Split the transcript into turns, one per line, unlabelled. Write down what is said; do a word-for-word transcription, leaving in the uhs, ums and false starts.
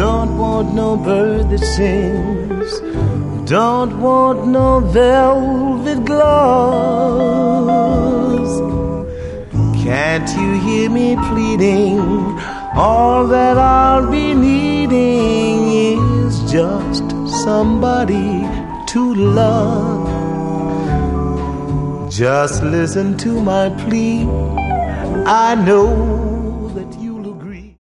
don't want no bird that sings, don't want no velvet gloves. Can't you hear me pleading? All that I'll be needing is just somebody to love. Just listen to my plea. I know